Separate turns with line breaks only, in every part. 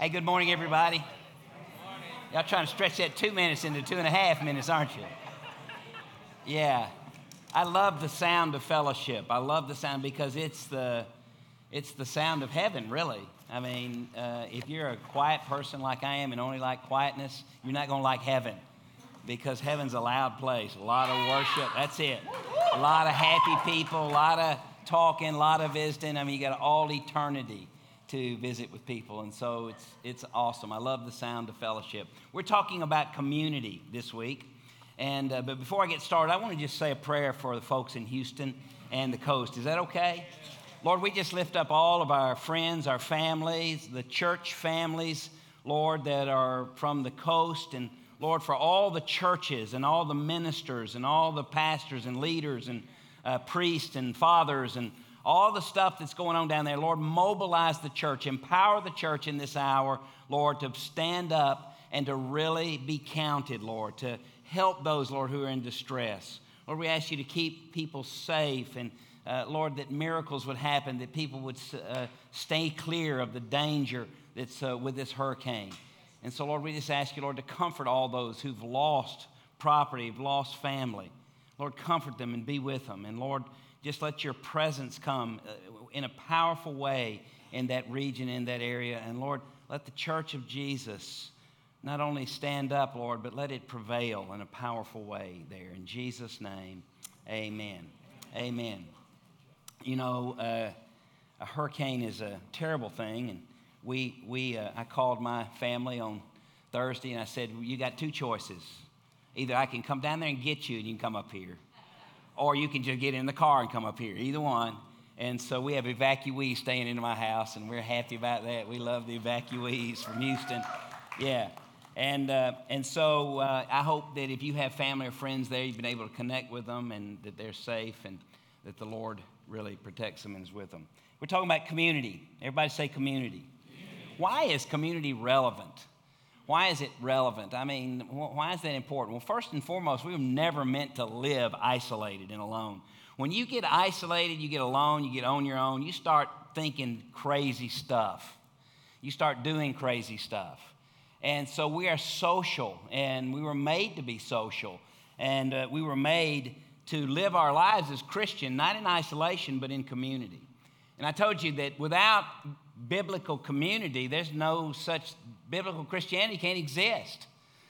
Hey, good morning, everybody. Y'all trying to stretch that 2 minutes into 2.5 minutes, aren't you? Yeah. I love the sound of fellowship. I love the sound because it's the sound of heaven, really. I mean, if you're a quiet person like I am and only like quietness, you're not going to like heaven because heaven's a loud place, a lot of worship. That's it. A lot of happy people, a lot of talking, a lot of visiting. I mean, you got all eternity to visit with people, and so it's awesome. I love the sound of fellowship. We're talking about community this week, and but before I get started, I want to just say a prayer for the folks in Houston and the coast. Is that okay? Lord, we just lift up all of our friends, our families, the church families, Lord, that are from the coast, and Lord, for all the churches and all the ministers and all the pastors and leaders and priests and fathers and all the stuff that's going on down there. Lord, mobilize the church, empower the church in this hour, Lord, to stand up and to really be counted, Lord, to help those, Lord, who are in distress. Lord, we ask you to keep people safe and, Lord, that miracles would happen, that people would stay clear of the danger that's with this hurricane. And so, Lord, we just ask you, Lord, to comfort all those who've lost property, who've lost family. Lord, comfort them and be with them. And, Lord, just let your presence come in a powerful way in that region, in that area. And, Lord, let the church of Jesus not only stand up, Lord, but let it prevail in a powerful way there. In Jesus' name, amen. Amen. You know, a hurricane is a terrible thing. And I called my family on Thursday, and I said, well, you got two choices. Either I can come down there and get you, and you can come up here, or you can just get in the car and come up here, either one. And so we have evacuees staying in my house, and we're happy about that. We love the evacuees from Houston. Yeah. And so I hope that if you have family or friends there, you've been able to connect with them and that they're safe and that the Lord really protects them and is with them. We're talking about community. Everybody say community. Why is community relevant? Why is it relevant? I mean, why is that important? Well, first and foremost, we were never meant to live isolated and alone. When you get isolated, you get alone, you get on your own, you start thinking crazy stuff. You start doing crazy stuff. And so we are social, and we were made to be social. And we were made to live our lives as Christian, not in isolation, but in community. And I told you that without biblical community, there's no such biblical Christianity can't exist.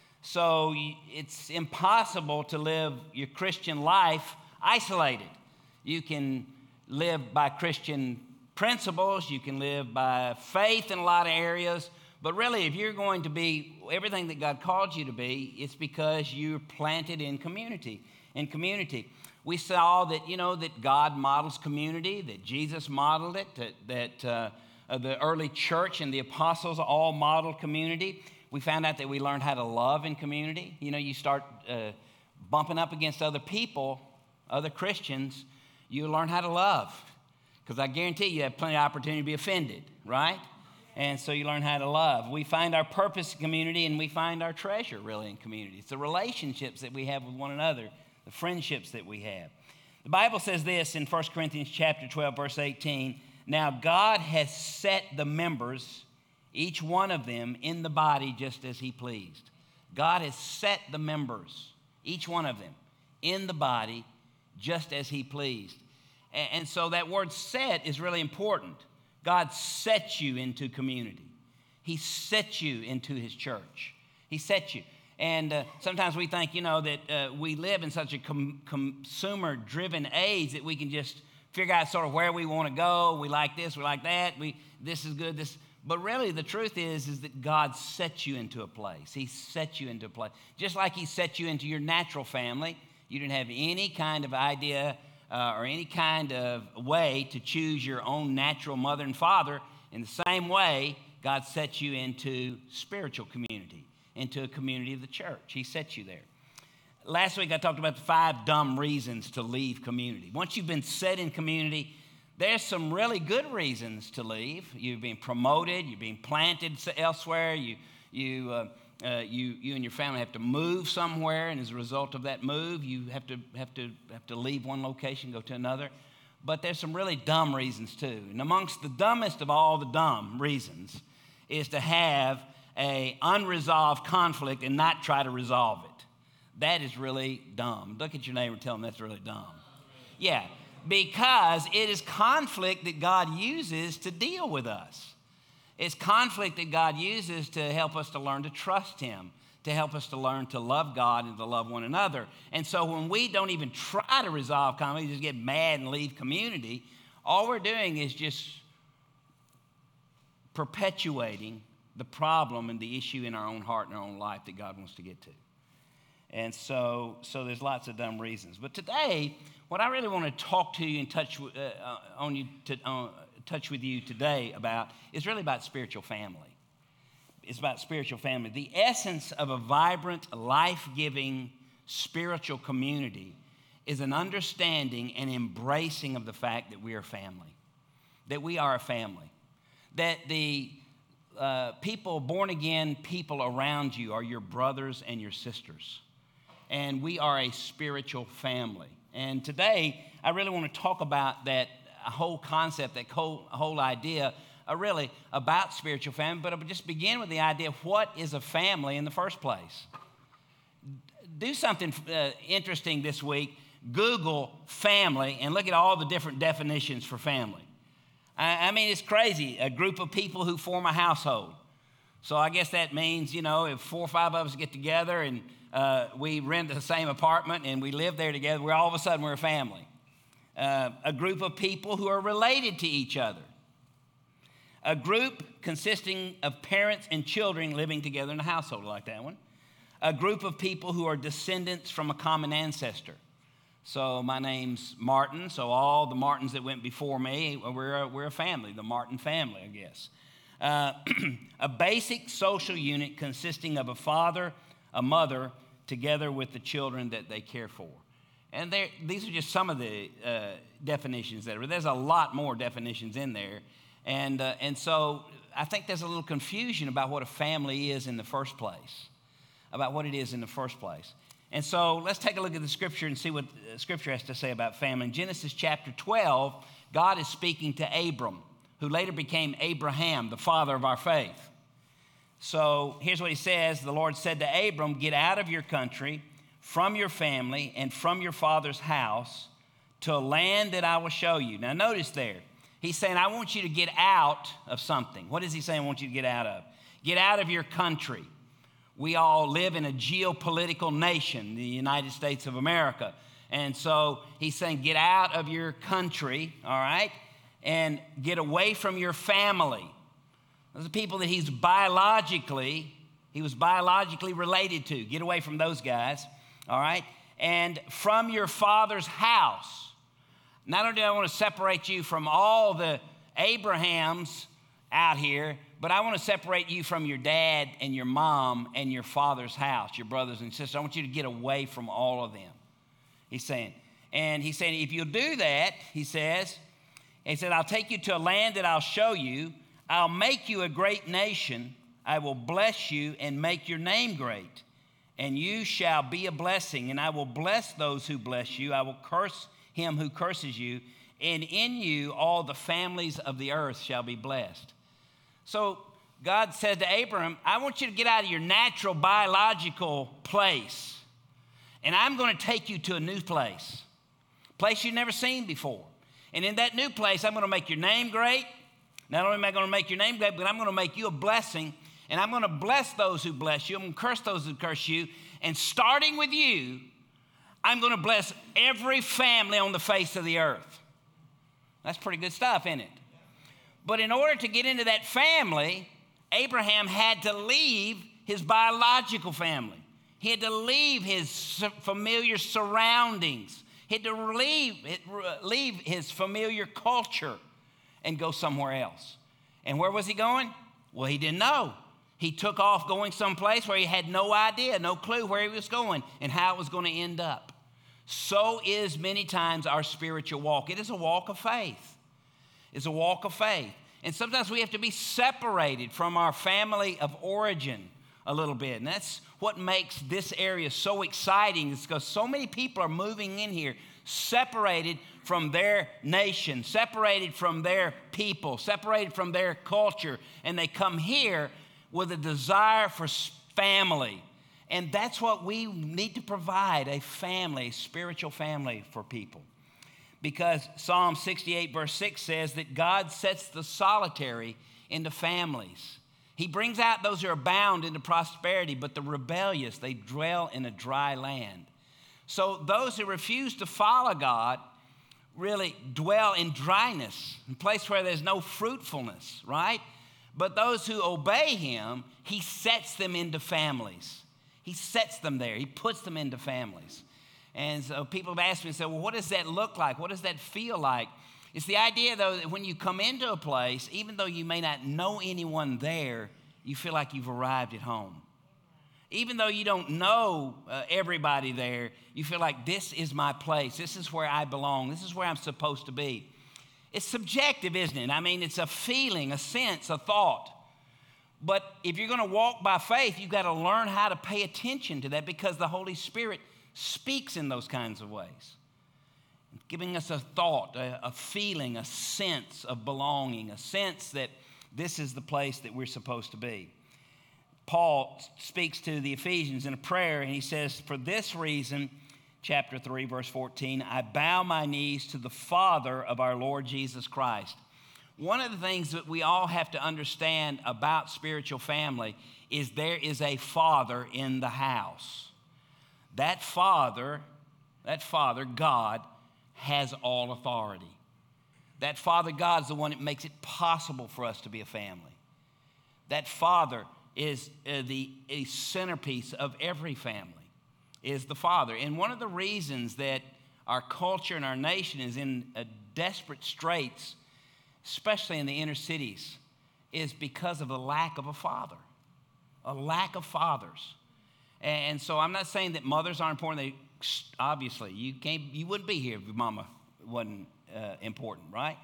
So it's impossible to live your Christian life isolated. You can live by Christian principles. You can live by faith in a lot of areas. But really, if you're going to be everything that God called you to be, it's because you're planted in community. In community. We saw that, that God models community, that Jesus modeled it, that the early church and the apostles all modeled community. We found out that we learned how to love in community. You start bumping up against other people, other Christians, you learn how to love. Because I guarantee you have plenty of opportunity to be offended, right? And so you learn how to love. We find our purpose in community, and we find our treasure, really, in community. It's the relationships that we have with one another, the friendships that we have. The Bible says this in 1 Corinthians chapter 12, verse 18, now God has set the members, each one of them, in the body just as he pleased. God has set the members, each one of them, in the body just as he pleased. And so that word set is really important. God sets you into community. He sets you into his church. He sets you. And sometimes we think, that we live in such a consumer-driven age that we can just figure out sort of where we want to go. We like this, we like that. This is good. But really, the truth is that God sets you into a place. He sets you into a place. Just like he set you into your natural family. You didn't have any kind of idea or any kind of way to choose your own natural mother and father. In the same way, God sets you into spiritual community, into a community of the church. He sets you there. Last week, I talked about the 5 dumb reasons to leave community. Once you've been set in community, there's some really good reasons to leave. You've been promoted. You're being planted elsewhere. You and your family have to move somewhere, and as a result of that move, you have to leave one location, go to another. But there's some really dumb reasons too. And amongst the dumbest of all the dumb reasons is to have an unresolved conflict and not try to resolve it. That is really dumb. Look at your neighbor and tell them that's really dumb. Yeah, because it is conflict that God uses to deal with us. It's conflict that God uses to help us to learn to trust Him, to help us to learn to love God and to love one another. And so when we don't even try to resolve conflict, just get mad and leave community, all we're doing is just perpetuating the problem and the issue in our own heart and our own life that God wants to get to. And so there's lots of dumb reasons. But today, what I really want to talk to you and touch with you today about is really about spiritual family. It's about spiritual family. The essence of a vibrant, life-giving spiritual community is an understanding and embracing of the fact that we are family, that we are a family, that the people, born-again people around you are your brothers and your sisters, and we are a spiritual family. And today, I really want to talk about that whole concept, that whole idea, really about spiritual family, but I'll just begin with the idea of what is a family in the first place. Do something interesting this week. Google family and look at all the different definitions for family. I mean, it's crazy, a group of people who form a household. So I guess that means, if 4 or 5 of us get together and we rent the same apartment and we live there together, all of a sudden we're a family. A group of people who are related to each other. A group consisting of parents and children living together in a household, like that one. A group of people who are descendants from a common ancestor. So my name's Martin, so all the Martins that went before me, we're a family, the Martin family, I guess. A basic social unit consisting of a father, a mother, together with the children that they care for. And these are just some of the definitions that are. There's a lot more definitions in there. And so I think there's a little confusion about what a family is in the first place, about what it is in the first place. And so let's take a look at the Scripture and see what Scripture has to say about family. In Genesis chapter 12, God is speaking to Abram, who later became Abraham, the father of our faith. So here's what he says. The Lord said to Abram, "Get out of your country, from your family, and from your father's house to a land that I will show you." Now notice there, he's saying, I want you to get out of something. What is he saying I want you to get out of? Get out of your country. We all live in a geopolitical nation, the United States of America. And so he's saying, get out of your country, all right, and get away from your family. Those are people that he was biologically related to. Get away from those guys, all right? And from your father's house. Not only do I want to separate you from all the Abrahams out here, but I want to separate you from your dad and your mom and your father's house, your brothers and sisters. I want you to get away from all of them, he's saying. And he's saying, if you'll do that, he said, I'll take you to a land that I'll show you. I'll make you a great nation. I will bless you and make your name great. And you shall be a blessing. And I will bless those who bless you. I will curse him who curses you. And in you all the families of the earth shall be blessed. So God said to Abram, I want you to get out of your natural biological place. And I'm going to take you to a new place you've never seen before. And in that new place, I'm going to make your name great. Not only am I going to make your name great, but I'm going to make you a blessing. And I'm going to bless those who bless you. I'm going to curse those who curse you. And starting with you, I'm going to bless every family on the face of the earth. That's pretty good stuff, isn't it? But in order to get into that family, Abraham had to leave his biological family. He had to leave his familiar surroundings. He had to leave his familiar culture and go somewhere else. And where was he going? Well, he didn't know. He took off going someplace where he had no idea, no clue where he was going and how it was going to end up. So is many times our spiritual walk. It is a walk of faith. It's a walk of faith. And sometimes we have to be separated from our family of origin a little bit. And that's what makes this area so exciting, is because so many people are moving in here. separated from their nation, separated from their people, separated from their culture, and they come here with a desire for family. And that's what we need to provide, a family, a spiritual family for people. Because Psalm 68 verse 6 says that God sets the solitary into families. He brings out those who are bound into prosperity, but the rebellious, they dwell in a dry land. So those who refuse to follow God really dwell in dryness, a place where there's no fruitfulness, right? But those who obey him, he sets them into families. He sets them there. He puts them into families. And so people have asked me and said, well, what does that look like? What does that feel like? It's the idea, though, that when you come into a place, even though you may not know anyone there, you feel like you've arrived at home. Even though you don't know everybody there, you feel like this is my place. This is where I belong. This is where I'm supposed to be. It's subjective, isn't it? I mean, it's a feeling, a sense, a thought. But if you're going to walk by faith, you've got to learn how to pay attention to that, because the Holy Spirit speaks in those kinds of ways, giving us a thought, a feeling, a sense of belonging, a sense that this is the place that we're supposed to be. Paul speaks to the Ephesians in a prayer, and he says, for this reason, chapter 3, verse 14, I bow my knees to the Father of our Lord Jesus Christ. One of the things that we all have to understand about spiritual family is there is a Father in the house. That Father, God, has all authority. That Father God is the one that makes it possible for us to be a family. That Father is a centerpiece of every family, is the Father. And one of the reasons that our culture and our nation is in desperate straits, especially in the inner cities, is because of the lack of a father, a lack of fathers. And so I'm not saying that mothers aren't important. Obviously, you wouldn't be here if your mama wasn't important, right?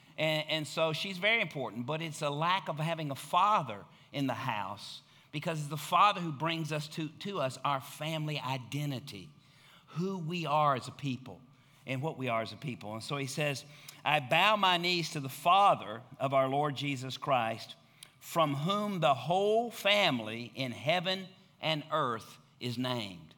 And so she's very important, but it's a lack of having a father in the house, because it's the Father who brings us to us our family identity, who we are as a people and what we are as a people. And so he says, I bow my knees to the Father of our Lord Jesus Christ, from whom the whole family in heaven and earth is named.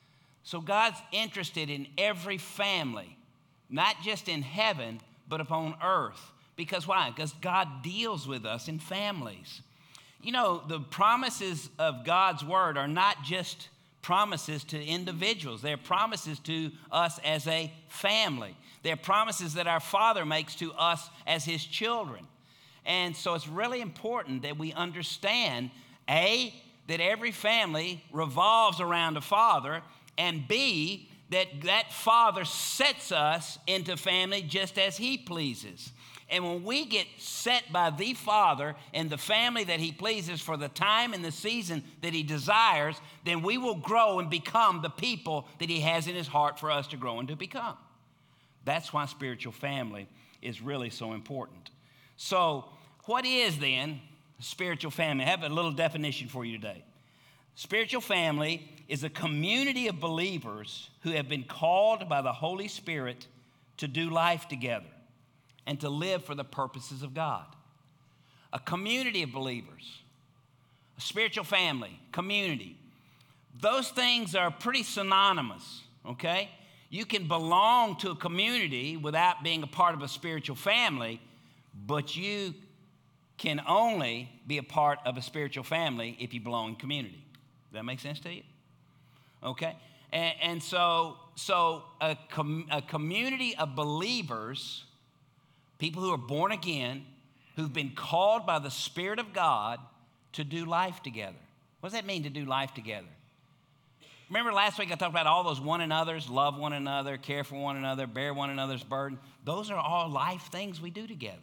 So God's interested in every family, not just in heaven, but upon earth. Because why? Because God deals with us in families. You know, the promises of God's word are not just promises to individuals. They're promises to us as a family. They're promises that our Father makes to us as his children. And so it's really important that we understand, A, that every family revolves around a father, and B, that father sets us into family just as he pleases. And when we get set by the Father and the family that he pleases for the time and the season that he desires, then we will grow and become the people that he has in his heart for us to grow and to become. That's why spiritual family is really so important. So what is then spiritual family? I have a little definition for you today. Spiritual family is a community of believers who have been called by the Holy Spirit to do life together and to live for the purposes of God. A community of believers, a spiritual family, community. Those things are pretty synonymous, okay? You can belong to a community without being a part of a spiritual family, but you can only be a part of a spiritual family if you belong in community. Does that make sense to you? Okay? And so a community of believers, people who are born again, who've been called by the Spirit of God to do life together. What does that mean, to do life together? Remember last week I talked about all those one another's, love one another, care for one another, bear one another's burden. Those are all life things we do together.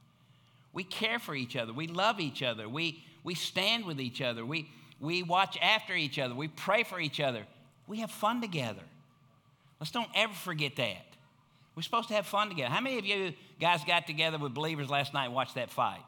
We care for each other. We love each other. We stand with each other. We watch after each other. We pray for each other. We have fun together. Let's don't ever forget that. We're supposed to have fun together. How many of you guys got together with believers last night and watched that fight?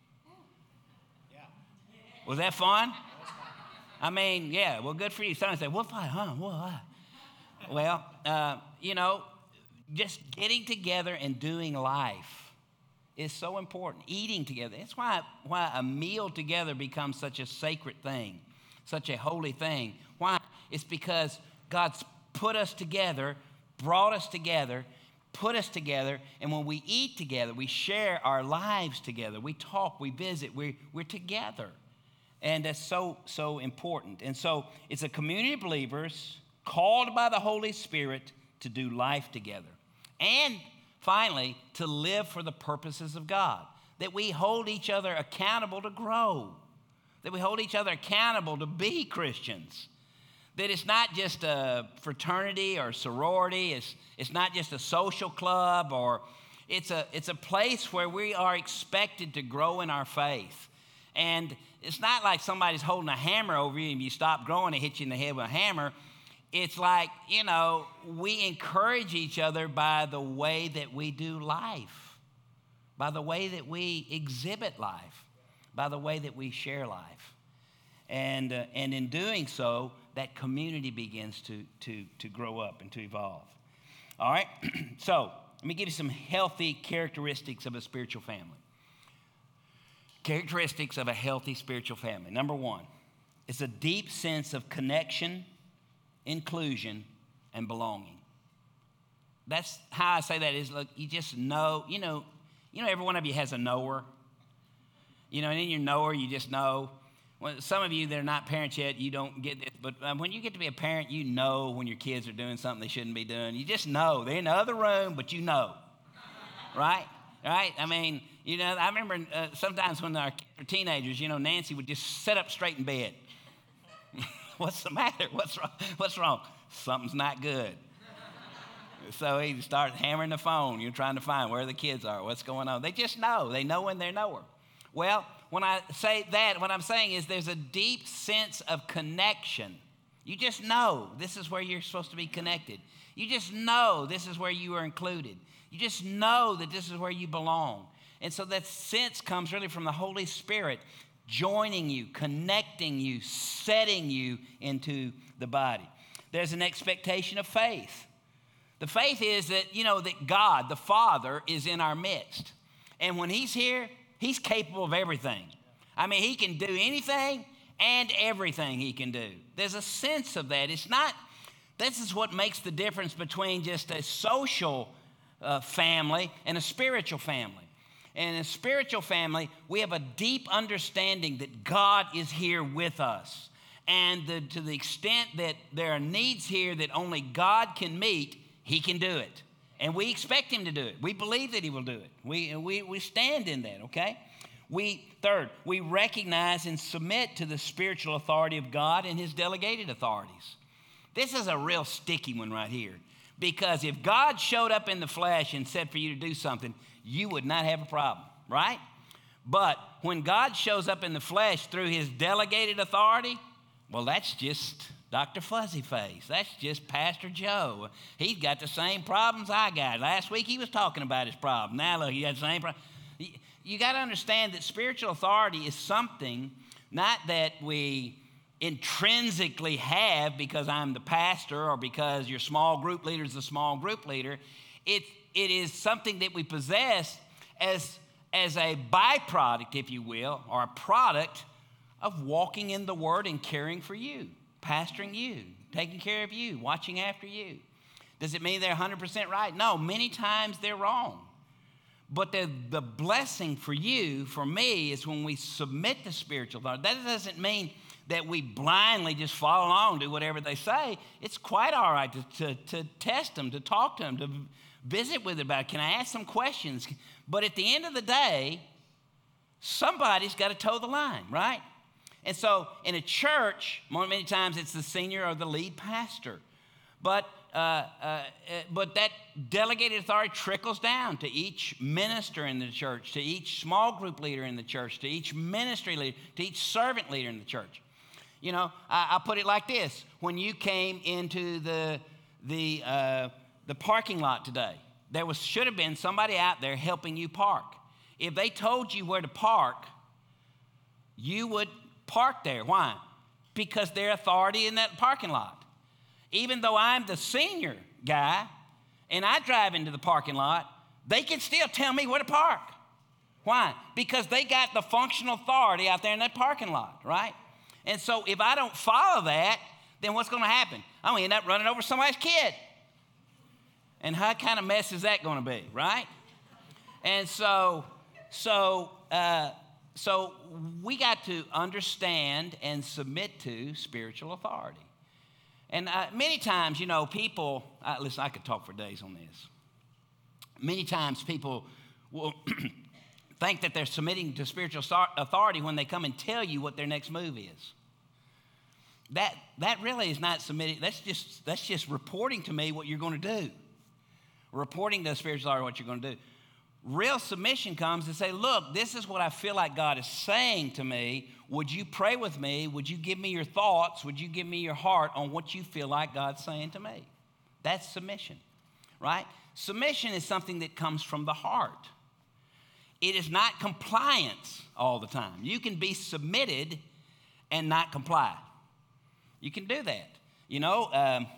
Yeah. Was that fun? I mean, yeah, well, good for you. Somebody say, what fight, huh? What? Well, just getting together and doing life is so important. Eating together. That's why a meal together becomes such a sacred thing, such a holy thing. Why? It's because God's put us together, brought us together, put us together, and when we eat together, we share our lives together. We talk, we visit, we're together. And that's so important. And so it's a community of believers called by the Holy Spirit to do life together. And finally, to live for the purposes of God. That we hold each other accountable to grow. That we hold each other accountable to be Christians. That it's not just a fraternity or sorority. It's not just a social club, or it's a place where we are expected to grow in our faith. And it's not like somebody's holding a hammer over you and you stop growing, it hits you in the head with a hammer. It's like, we encourage each other by the way that we do life, by the way that we exhibit life, by the way that we share life. And in doing so, that community begins to grow up and to evolve. All right? So let me give you some healthy characteristics of a spiritual family. Characteristics of a healthy spiritual family. Number one, it's a deep sense of connection, inclusion, and belonging. That's how I say that is, look, you just know, every one of you has a knower. And in your knower, you just know. Well, some of you that are not parents yet, you don't get this, but when you get to be a parent, you know when your kids are doing something they shouldn't be doing. You just know. They're in the other room, but you know. Right? Right? I mean, I remember sometimes when our kids were teenagers, Nancy would just sit up straight in bed. What's the matter? What's wrong? Something's not good. So he started hammering the phone. You're trying to find where the kids are, what's going on. They just know. They know when they know her. Well, when I say that, what I'm saying is there's a deep sense of connection. You just know this is where you're supposed to be connected. You just know this is where you are included. You just know that this is where you belong. And so that sense comes really from the Holy Spirit joining you, connecting you, setting you into the body. There's an expectation of faith. The faith is that, that God, the Father, is in our midst. And when He's here, He's capable of everything. I mean, He can do anything and everything He can do. There's a sense of that. This is what makes the difference between just a social family and a spiritual family. And in a spiritual family, we have a deep understanding that God is here with us. And to the extent that there are needs here that only God can meet, He can do it. And we expect Him to do it. We believe that He will do it. We stand in that, okay? Third, we recognize and submit to the spiritual authority of God and His delegated authorities. This is a real sticky one right here. Because if God showed up in the flesh and said for you to do something, you would not have a problem, right? But when God shows up in the flesh through His delegated authority, well, that's just Dr. Fuzzy Face. That's just Pastor Joe. He's got the same problems I got. Last week he was talking about his problem. Now look, he got the same problem. You got to understand that spiritual authority is something not that we intrinsically have because I'm the pastor or because your small group leader is a small group leader. It is something that we possess as a byproduct, if you will, or a product of walking in the Word and caring for you, pastoring you, taking care of you, watching after you. Does it mean they're 100% right? No, many times they're wrong. But the blessing for you, for me, is when we submit to spiritual authority. That doesn't mean that we blindly just follow along, do whatever they say. It's quite all right to test them, to talk to them, to visit with them about it. Can I ask some questions? But at the end of the day, somebody's got to toe the line, right? And so in a church, many times it's the senior or the lead pastor. But that delegated authority trickles down to each minister in the church, to each small group leader in the church, to each ministry leader, to each servant leader in the church. I'll put it like this. When you came into the parking lot today, there should have been somebody out there helping you park. If they told you where to park, you would park there. Why? Because they're authority in that parking lot. Even though I'm the senior guy and I drive into the parking lot, they can still tell me where to park. Why? Because they got the functional authority out there in that parking lot, right? And so if I don't follow that, then what's going to happen? I'm going to end up running over somebody's kid. And how kind of mess is that going to be, right? And so we got to understand and submit to spiritual authority. And many times, people, listen, I could talk for days on this. Many times people will think that they're submitting to spiritual authority when they come and tell you what their next move is. That really is not submitting. That's just reporting to me what you're going to do. Reporting to the spiritual authority what you're going to do. Real submission comes and say, look, this is what I feel like God is saying to me. Would you pray with me? Would you give me your thoughts? Would you give me your heart on what you feel like God's saying to me? That's submission, right? Submission is something that comes from the heart. It is not compliance all the time. You can be submitted and not comply. You can do that.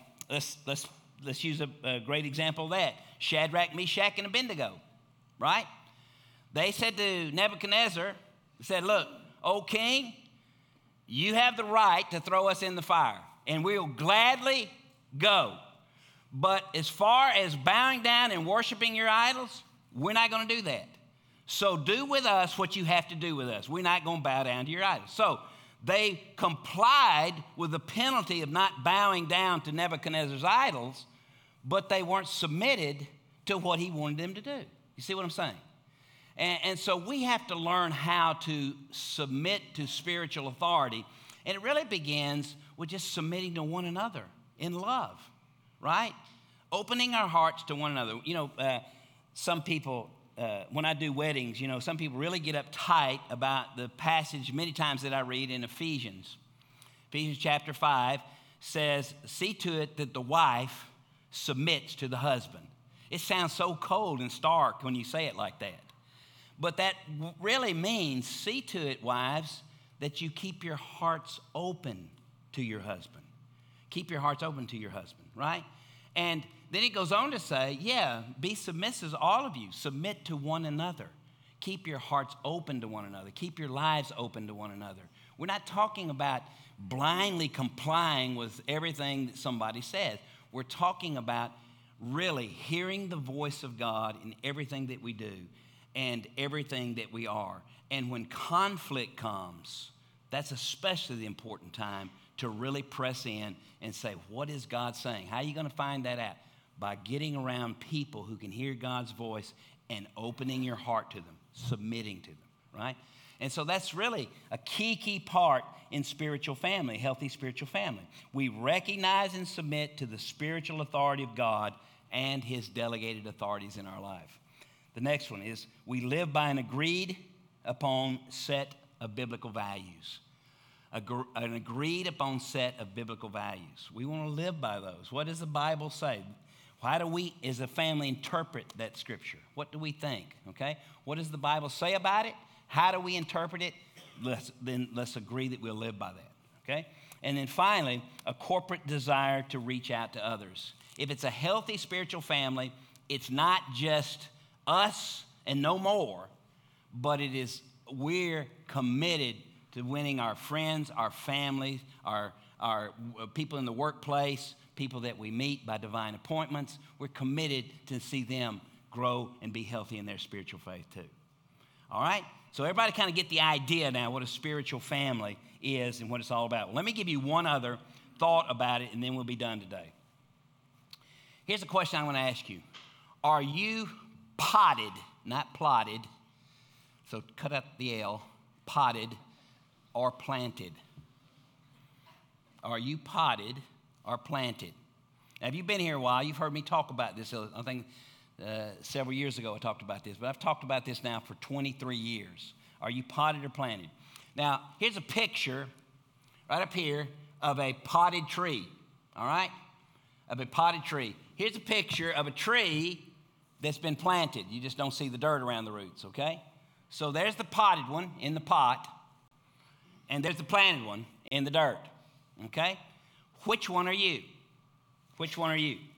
Let's use a great example of that. Shadrach, Meshach, and Abednego, right? They said to Nebuchadnezzar, they said, look, O king, you have the right to throw us in the fire, and we'll gladly go. But as far as bowing down and worshiping your idols, we're not going to do that. So do with us what you have to do with us. We're not going to bow down to your idols. So they complied with the penalty of not bowing down to Nebuchadnezzar's idols, but they weren't submitted to what he wanted them to do. You see what I'm saying? And so we have to learn how to submit to spiritual authority. And it really begins with just submitting to one another in love, right? Opening our hearts to one another. Some people, when I do weddings, some people really get uptight about the passage many times that I read in Ephesians. Ephesians chapter 5 says, see to it that the wife submits to the husband. It sounds so cold and stark when you say it like that. But that really means, see to it, wives, that you keep your hearts open to your husband. Keep your hearts open to your husband, right? And then it goes on to say, be submissive, all of you. Submit to one another. Keep your hearts open to one another. Keep your lives open to one another. We're not talking about blindly complying with everything that somebody says. We're talking about really hearing the voice of God in everything that we do and everything that we are. And when conflict comes, that's especially the important time to really press in and say, what is God saying? How are you going to find that out? By getting around people who can hear God's voice and opening your heart to them, submitting to them, right? And so that's really a key part in spiritual family, healthy spiritual family. We recognize and submit to the spiritual authority of God and his delegated authorities in our life. The next one is we live by an agreed upon set of biblical values. An agreed upon set of biblical values. We want to live by those. What does the Bible say? How do we, as a family, interpret that scripture? What do we think? Okay? What does the Bible say about it? How do we interpret it? Let's agree that we'll live by that. Okay? And then finally, a corporate desire to reach out to others. If it's a healthy spiritual family, it's not just us and no more, but it is we're committed to winning our friends, our families, our people in the workplace, people that we meet by divine appointments. We're committed to see them grow and be healthy in their spiritual faith too. All right? So everybody kind of get the idea now what a spiritual family is and what it's all about. Well, let me give you one other thought about it, and then we'll be done today. Here's a question I want to ask you. Are you potted, not plotted, so cut out the L, potted or planted? Are you potted or planted? Now, if you've been here a while, you've heard me talk about this. I think several years ago I talked about this, but I've talked about this now for 23 years. Are you potted or planted? Now, here's a picture right up here of a potted tree, all right? Of a potted tree. Here's a picture of a tree that's been planted. You just don't see the dirt around the roots, okay? So there's the potted one in the pot, and there's the planted one in the dirt, okay? Which one are you? Which one are you?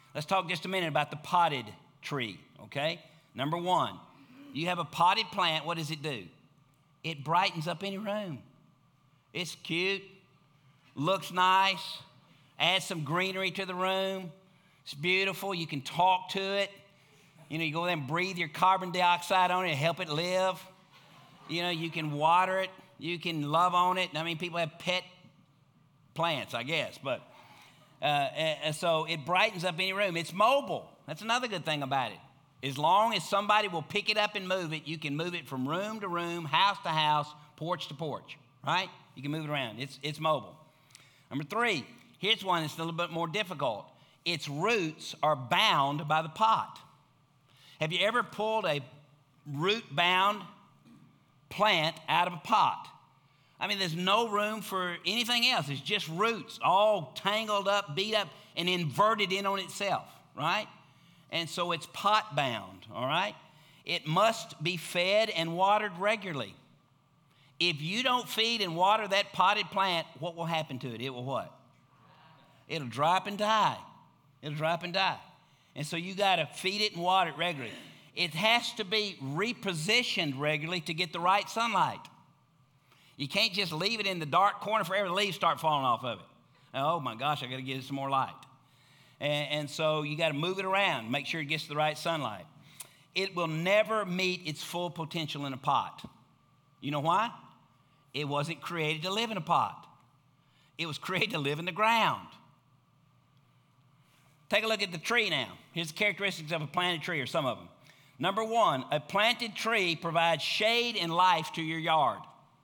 Let's talk just a minute about the potted tree, okay? Number one, you have a potted plant, what does it do? It brightens up any room. It's cute, looks nice, adds some greenery to the room. It's beautiful. You can talk to it. You know, you go there and breathe your carbon dioxide on it and help it live. You know, you can water it. You can love on it. I mean, people have pet plants, I guess. But and so it brightens up any room. It's mobile. That's another good thing about it. As long as somebody will pick it up and move it, you can move it from room to room, house to house, porch to porch, right? You can move it around. It's mobile. Number three, here's one that's a little bit more difficult. Its roots are bound by the pot. Have you ever pulled a root-bound plant out of a pot? I mean, there's no room for anything else. It's just roots all tangled up, beat up, and inverted in on itself, right? And so it's pot bound, all right? It must be fed and watered regularly. If you don't feed and water that potted plant, what will happen to it? It will what? It'll dry up and die. It'll dry up and die. And so you got to feed it and water it regularly. It has to be repositioned regularly to get the right sunlight. You can't just leave it in the dark corner forever. The leaves start falling off of it. Oh my gosh, I got to give it some more light. And so you got to move it around, make sure it gets the right sunlight. It will never meet its full potential in a pot. You know why? It wasn't created to live in a pot. It was created to live in the ground. Take a look at the tree now. Here's the characteristics of a planted tree, or some of them. Number one, a planted tree provides shade and life to your yard.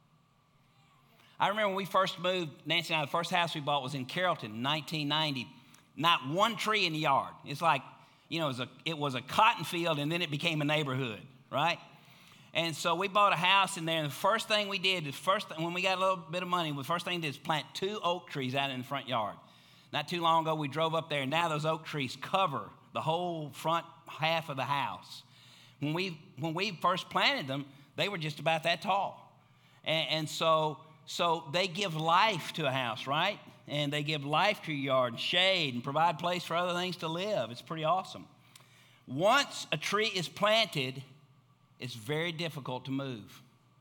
I remember when we first moved, Nancy and I, the first house we bought was in Carrollton in 1990. Not one tree in the yard. It's like, you know, it was a cotton field, and then it became a neighborhood, right? And so we bought a house in there, and the first thing we did, when we got a little bit of money, the first thing we did is plant 2 oak trees out in the front yard. Not too long ago, we drove up there, and now those oak trees cover the whole front half of the house. When we first planted them, they were just about that tall. And so they give life to a house, right? And they give life to your yard and shade and provide place for other things to live. It's pretty awesome. Once a tree is planted, it's very difficult to move.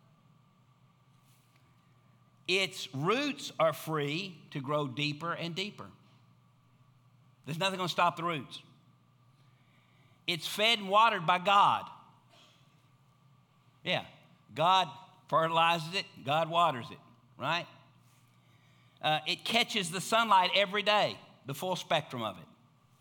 Its roots are free to grow deeper and deeper. There's nothing going to stop the roots. It's fed and watered by God. Yeah, God fertilizes it, God waters it, right? It catches the sunlight every day, the full spectrum of it.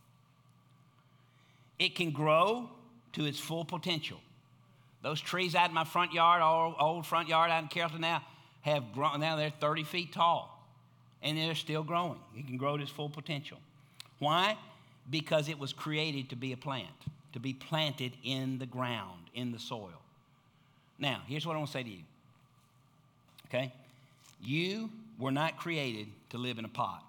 It can grow to its full potential. Those trees out in my front yard, old front yard out in Carrollton now, have grown. Now they're 30 feet tall, and they're still growing. It can grow to its full potential. Why? Because it was created to be a plant, to be planted in the ground, in the soil. Now, here's what I want to say to you, okay? You were not created to live in a pot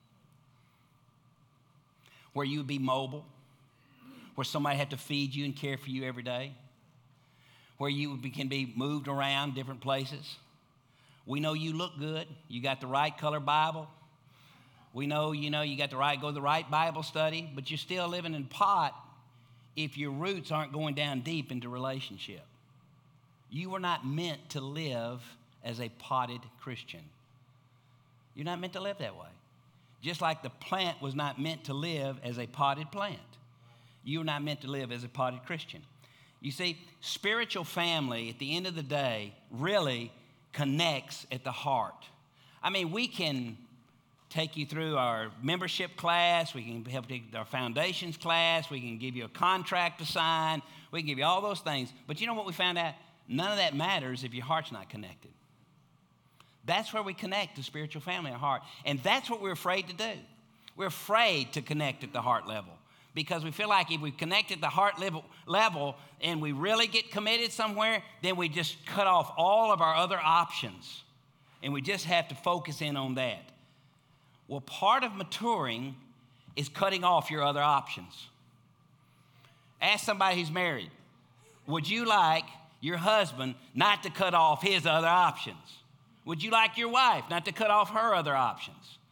where you would be mobile, where somebody had to feed you and care for you every day, where you can be moved around different places. We know you look good. You got the right color Bible. We know, you got the right, go to the right Bible study, but you're still living in a pot if your roots aren't going down deep into relationship. You were not meant to live as a potted Christian. You're not meant to live that way. Just like the plant was not meant to live as a potted plant. You're not meant to live as a potted Christian. You see, spiritual family, at the end of the day, really connects at the heart. I mean, we can take you through our membership class. We can help take our foundations class. We can give you a contract to sign. We can give you all those things. But you know what we found out? None of that matters if your heart's not connected. That's where we connect to spiritual family, our heart. And that's what we're afraid to do. We're afraid to connect at the heart level because we feel like if we connect at the heart level and we really get committed somewhere, then we just cut off all of our other options. And we just have to focus in on that. Well, part of maturing is cutting off your other options. Ask somebody who's married, would you like your husband not to cut off his other options? Would you like your wife not to cut off her other options?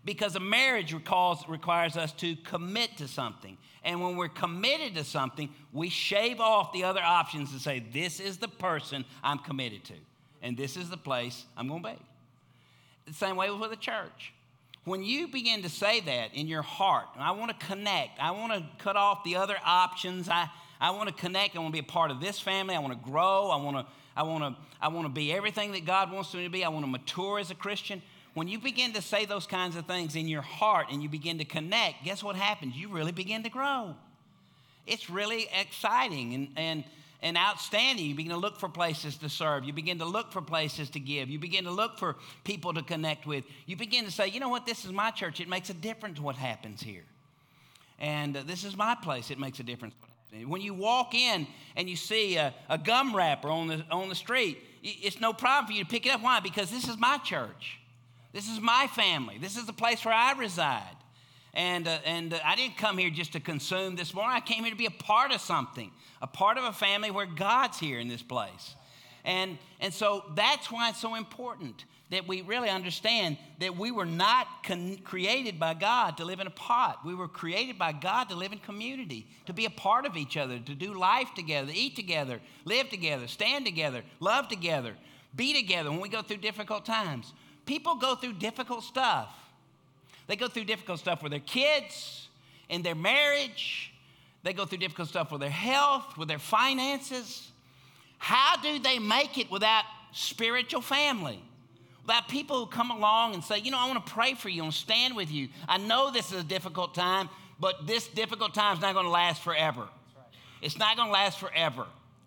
Because a marriage requires us to commit to something. And when we're committed to something, we shave off the other options and say, this is the person I'm committed to. And this is the place I'm going to be. The same way with a church. When you begin to say that in your heart, I want to connect. I want to cut off the other options. I want to connect. I want to be a part of this family. I want to grow. I want to be everything that God wants me to be. I want to mature as a Christian. When you begin to say those kinds of things in your heart and you begin to connect, guess what happens? You really begin to grow. It's really exciting and outstanding. You begin to look for places to serve. You begin to look for places to give. You begin to look for people to connect with. You begin to say, you know what, this is my church. It makes a difference what happens here. And this is my place. It makes a difference what happens. When you walk in and you see a gum wrapper on the street, it's no problem for you to pick it up. Why? Because this is my church. This is my family. This is the place where I reside. And I didn't come here just to consume this morning. I came here to be a part of something, a part of a family where God's here in this place. And so that's why it's so important that we really understand that we were not created by God to live in a pot. We were created by God to live in community, to be a part of each other, to do life together, eat together, live together, stand together, love together, be together when we go through difficult times. People go through difficult stuff. They go through difficult stuff with their kids, in their marriage. They go through difficult stuff with their health, with their finances. How do they make it without spiritual family? Without people who come along and say, you know, I want to pray for you, I want to stand with you. I know this is a difficult time, but this difficult time is not going to last forever. Right. It's not going to last forever.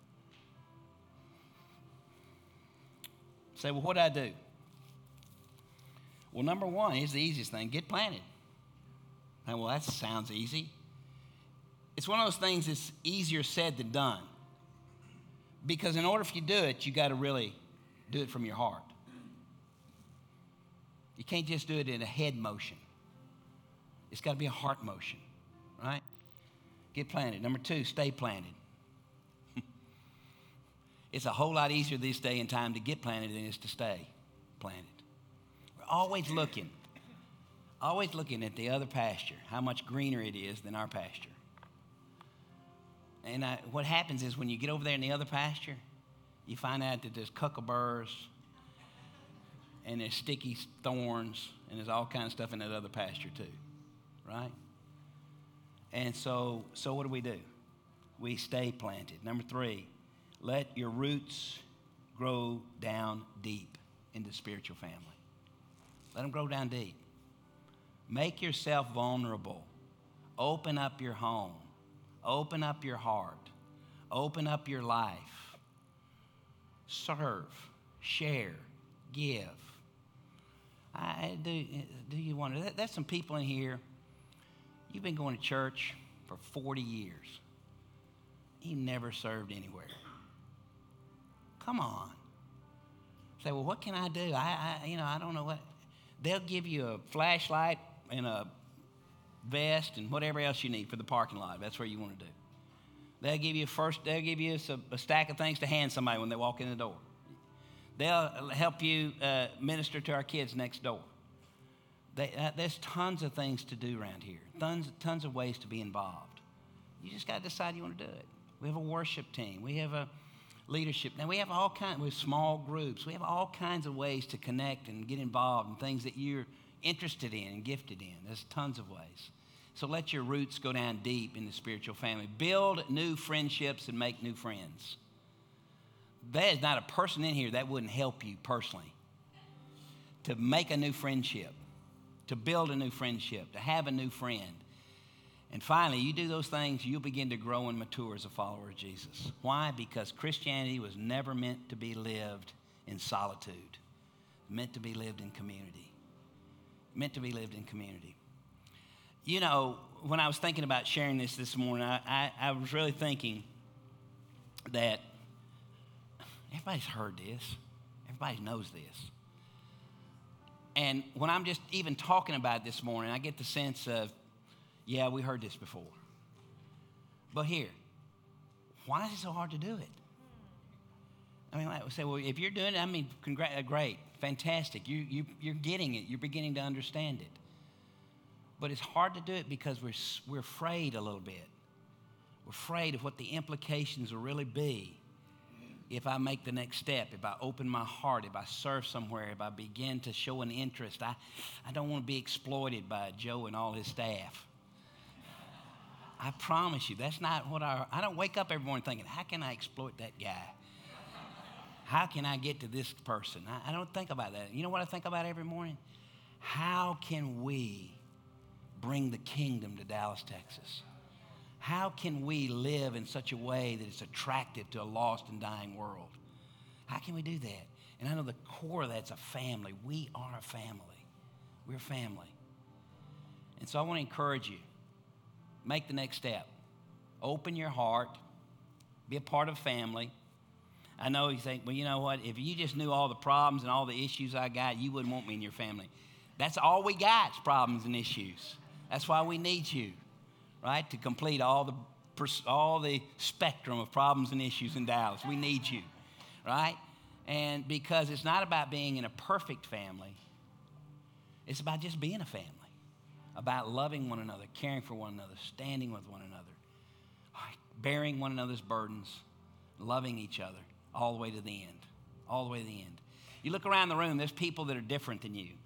Say, well, what do I do? Well, number one, here's the easiest thing. Get planted. And well, that sounds easy. It's one of those things that's easier said than done. Because in order for you to do it, you got to really do it from your heart. You can't just do it in a head motion. It's got to be a heart motion, right? Get planted. Number two, stay planted. It's a whole lot easier this day and time to get planted than it is to stay planted. Always looking at the other pasture, how much greener it is than our pasture. And what happens is when you get over there in the other pasture, you find out that there's cuckleburrs and there's sticky thorns and there's all kinds of stuff in that other pasture too, right? And so what do? We stay planted. Number three, let your roots grow down deep into spiritual family. Let them grow down deep. Make yourself vulnerable. Open up your home. Open up your heart. Open up your life. Serve. Share. Give. Do you want to? There's some people in here, you've been going to church for 40 years. You never served anywhere. Come on. Say, well, what can I do? I don't know what. They'll give you a flashlight and a vest and whatever else you need for the parking lot. That's where you want to do. They'll give you a stack of things to hand somebody when they walk in the door. They'll help you minister to our kids next door. There's tons of things to do around here. Tons of ways to be involved. You just got to decide you want to do it. We have a worship team. We have a leadership. Now we have small groups. We have all kinds of ways to connect and get involved in things that you're interested in and gifted in. There's tons of ways. So let your roots go down deep in the spiritual family. Build new friendships and make new friends. There is not a person in here that wouldn't help you personally to make a new friendship, to build a new friendship, to have a new friend. And finally, you do those things, you'll begin to grow and mature as a follower of Jesus. Why? Because Christianity was never meant to be lived in solitude. Meant to be lived in community. Meant to be lived in community. You know, when I was thinking about sharing this morning, I was really thinking that everybody's heard this. Everybody knows this. And when I'm just even talking about it this morning, I get the sense of, yeah, we heard this before. But here, why is it so hard to do it? I mean, like we say, well, if you're doing it, I mean, great, fantastic. You're getting it. You're beginning to understand it. But it's hard to do it because we're afraid a little bit. We're afraid of what the implications will really be if I make the next step, if I open my heart, if I serve somewhere, if I begin to show an interest. I don't want to be exploited by Joe and all his staff. I promise you, that's not what I don't wake up every morning thinking, how can I exploit that guy? How can I get to this person? I don't think about that. You know what I think about every morning? How can we bring the kingdom to Dallas, Texas? How can we live in such a way that it's attractive to a lost and dying world? How can we do that? And I know the core of that's a family. We are a family. We're a family. And so I want to encourage you. Make the next step. Open your heart. Be a part of family. I know you think, well, you know what? If you just knew all the problems and all the issues I got, you wouldn't want me in your family. That's all we got is problems and issues. That's why we need you, right? To complete all the spectrum of problems and issues in Dallas. We need you, right? And because it's not about being in a perfect family. It's about just being a family. About loving one another, caring for one another, standing with one another, bearing one another's burdens, loving each other all the way to the end. All the way to the end. You look around the room, there's people that are different than you.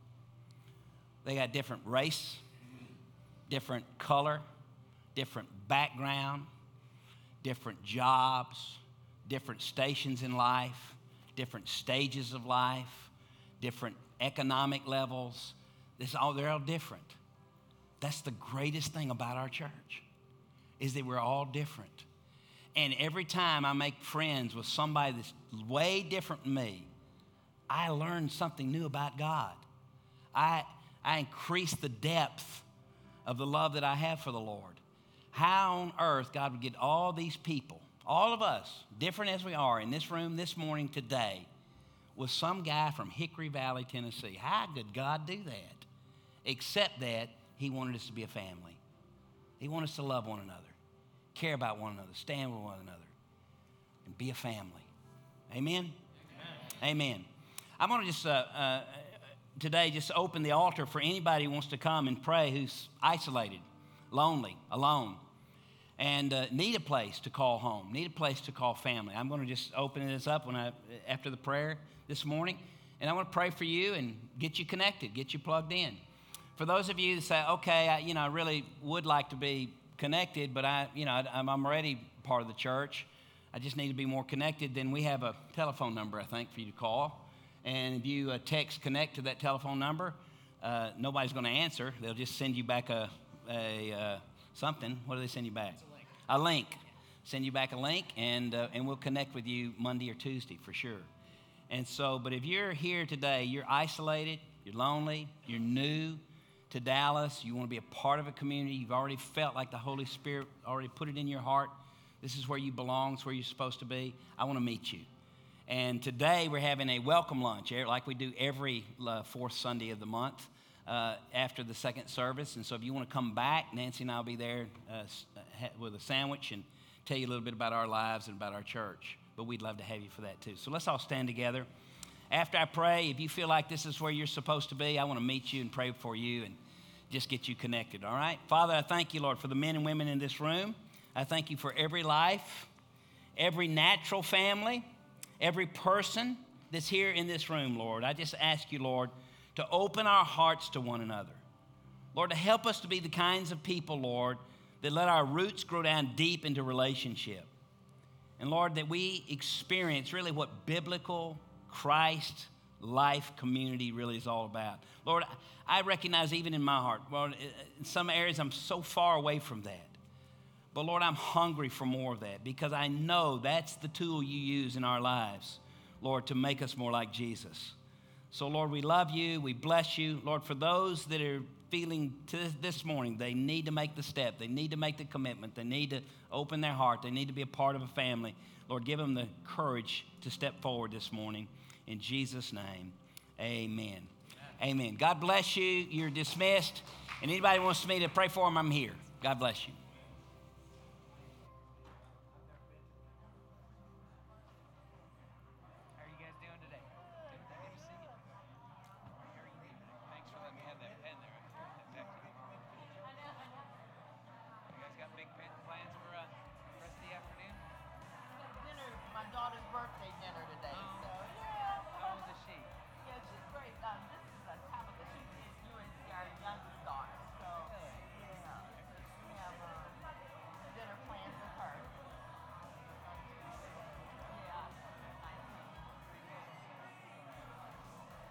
They got different race, different color, different background, different jobs, different stations in life, different stages of life, different economic levels. They're all different. That's the greatest thing about our church, is that we're all different. And every time I make friends with somebody that's way different than me, I learn something new about God. I increase the depth of the love that I have for the Lord. How on earth God would get all these people, all of us, different as we are, in this room this morning today, with some guy from Hickory Valley, Tennessee. How did God do that? Except that he wanted us to be a family. He wanted us to love one another, care about one another, stand with one another, and be a family. Amen? Amen. I'm going to just today just open the altar for anybody who wants to come and pray who's isolated, lonely, alone, and need a place to call home, need a place to call family. I'm going to just open this up after the prayer this morning, and I want to pray for you and get you connected, get you plugged in. For those of you that say, okay, I really would like to be connected, but I'm already part of the church. I just need to be more connected. Then we have a telephone number, I think, for you to call. And if you text connect to that telephone number, nobody's going to answer. They'll just send you back a something. What do they send you back? A link. Send you back a link, and we'll connect with you Monday or Tuesday for sure. And so, but if you're here today, you're isolated, you're lonely, you're new to Dallas, you want to be a part of a community, you've already felt like the Holy Spirit already put it in your heart, this is where you belong, it's where you're supposed to be, I want to meet you. And today we're having a welcome lunch, like we do every fourth Sunday of the month after the second service. And so if you want to come back, Nancy and I will be there with a sandwich and tell you a little bit about our lives and about our church. But we'd love to have you for that too. So let's all stand together. After I pray, if you feel like this is where you're supposed to be, I want to meet you and pray for you and just get you connected, all right? Father, I thank you, Lord, for the men and women in this room. I thank you for every life, every natural family, every person that's here in this room, Lord. I just ask you, Lord, to open our hearts to one another. Lord, to help us to be the kinds of people, Lord, that let our roots grow down deep into relationship. And Lord, that we experience really what biblical Christ life community really is all about. Lord, I recognize even in my heart, Lord, in some areas I'm so far away from that. But Lord, I'm hungry for more of that because I know that's the tool you use in our lives, Lord, to make us more like Jesus. So Lord, we love you. We bless you. Lord, for those that are feeling this morning, they need to make the step. They need to make the commitment. They need to open their heart. They need to be a part of a family. Lord, give them the courage to step forward this morning. In Jesus' name, amen. Amen. God bless you. You're dismissed. And anybody wants me to pray for them, I'm here. God bless you.